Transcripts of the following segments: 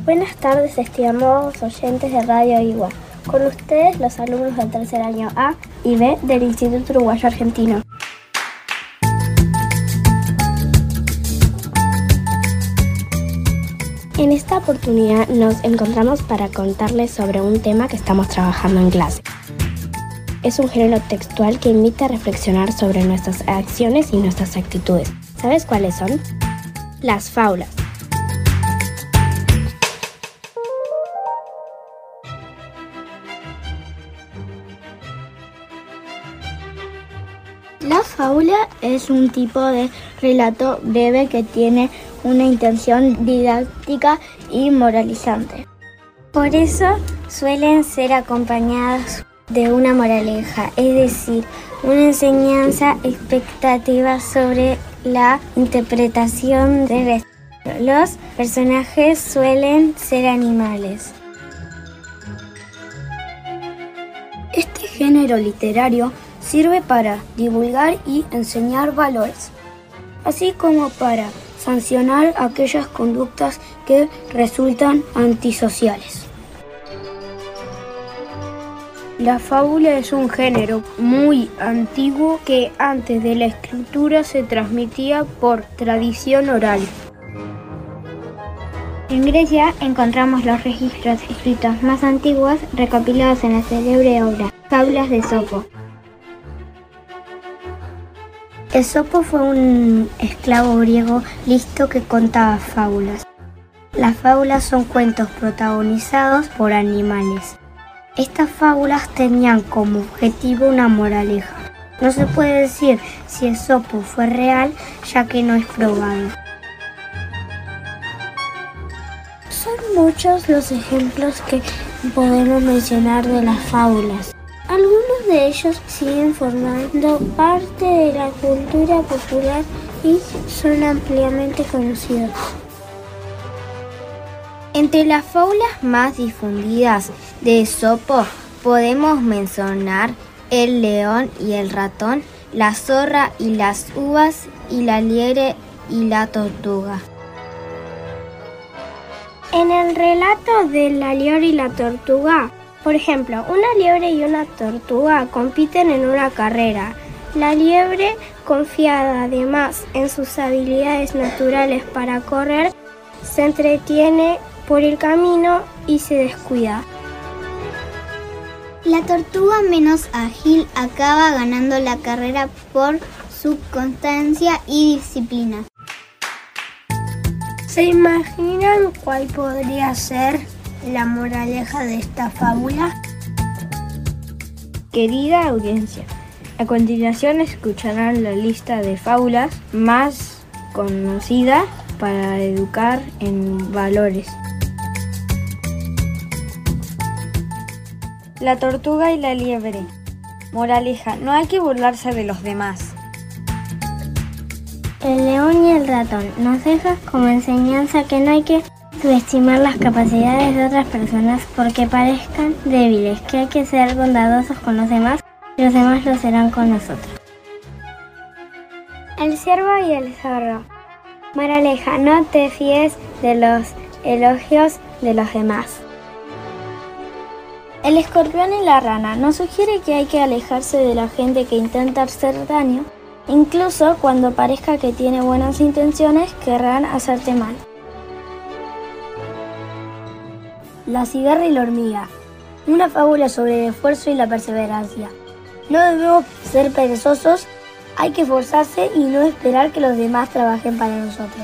Buenas tardes, estimados oyentes de Radio Igua. Con ustedes los alumnos del tercer año A y B del Instituto Uruguayo Argentino. En esta oportunidad nos encontramos para contarles sobre un tema que estamos trabajando en clase. Es un género textual que invita a reflexionar sobre nuestras acciones y nuestras actitudes. ¿Sabes cuáles son? Las fábulas. La fábula es un tipo de relato breve que tiene una intención didáctica y moralizante. Por eso suelen ser acompañadas de una moraleja, es decir, una enseñanza expectativa sobre la interpretación del resto. Los personajes suelen ser animales. Este género literario sirve para divulgar y enseñar valores, así como para sancionar aquellas conductas que resultan antisociales. La fábula es un género muy antiguo que antes de la escritura se transmitía por tradición oral. En Grecia encontramos los registros escritos más antiguos recopilados en la célebre obra Fábulas de Esopo. Esopo fue un esclavo griego listo que contaba fábulas. Las fábulas son cuentos protagonizados por animales. Estas fábulas tenían como objetivo una moraleja. No se puede decir si Esopo fue real, ya que no es probado. Son muchos los ejemplos que podemos mencionar de las fábulas. Algunos de ellos siguen formando parte de la cultura popular y son ampliamente conocidos. Entre las fábulas más difundidas de Esopo podemos mencionar El león y el ratón, La zorra y las uvas y La liebre y la tortuga. En el relato de La liebre y la tortuga, por ejemplo, una liebre y una tortuga compiten en una carrera. La liebre, confiada además en sus habilidades naturales para correr, se entretiene por el camino y se descuida. La tortuga menos ágil acaba ganando la carrera por su constancia y disciplina. ¿Se imaginan cuál podría ser la moraleja de esta fábula? Querida audiencia, a continuación escucharán la lista de fábulas más conocida para educar en valores. La tortuga y la liebre. Moraleja: no hay que burlarse de los demás. El león y el ratón nos deja como enseñanza que no hay que subestimar las capacidades de otras personas porque parezcan débiles, que hay que ser bondadosos con los demás y los demás lo serán con nosotros. El ciervo y el zorro. Moraleja: no te fíes de los elogios de los demás. El escorpión y la rana nos sugiere que hay que alejarse de la gente que intenta hacer daño, incluso cuando parezca que tiene buenas intenciones, querrán hacerte mal. La cigarra y la hormiga. Una fábula sobre el esfuerzo y la perseverancia. No debemos ser perezosos, hay que esforzarse y no esperar que los demás trabajen para nosotros.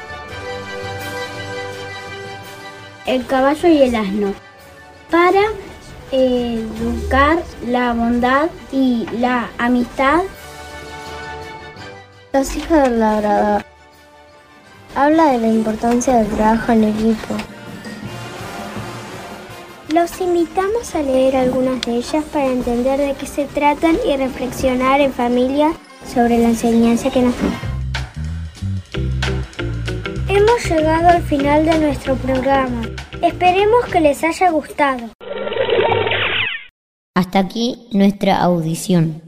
El caballo y el asno. Para educar la bondad y la amistad. Los hijos del labrador. Habla de la importancia del trabajo en equipo. Los invitamos a leer algunas de ellas para entender de qué se tratan y reflexionar en familia sobre la enseñanza que nos dan. Hemos llegado al final de nuestro programa. Esperemos que les haya gustado. Hasta aquí nuestra audición.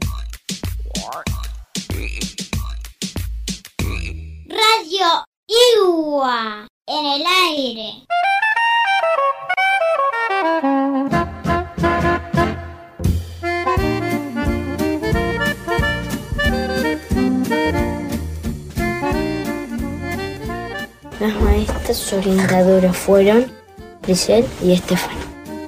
Radio Igua en el aire. Las maestras orientadoras fueron Grisel y Estefano.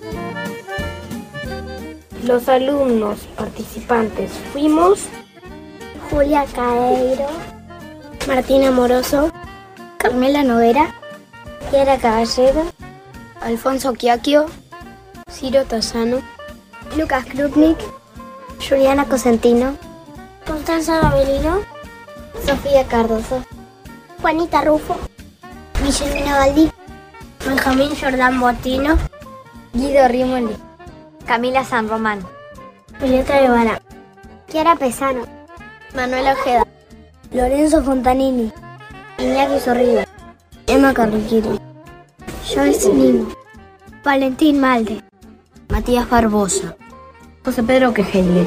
Los alumnos participantes fuimos Julia Caeiro, Martina Moroso, Carmela Noguera, Kiara Caballero, Alfonso Quiaquio, Ciro Tazano, Lucas Krupnik, Juliana Cosentino, Constanza Gavelino, Sofía Cardoso, Juanita Rufo, Guillermina Baldi, Benjamín Jordán Botino, Guido Rimoli, Camila San Román, Julieta Guevara, Kiara Pesano, Manuela Ojeda, Lorenzo Fontanini, Iñaki Zorrilla, Emma Carriquiri, Joyce Limo, Valentín Malde, Matías Barbosa, José Pedro Quejegle.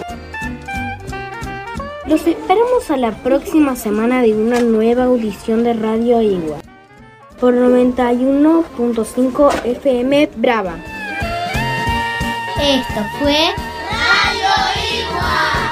Los esperamos a la próxima semana de una nueva audición de Radio Igual por 91.5 FM Brava. Esto fue Radio Igual.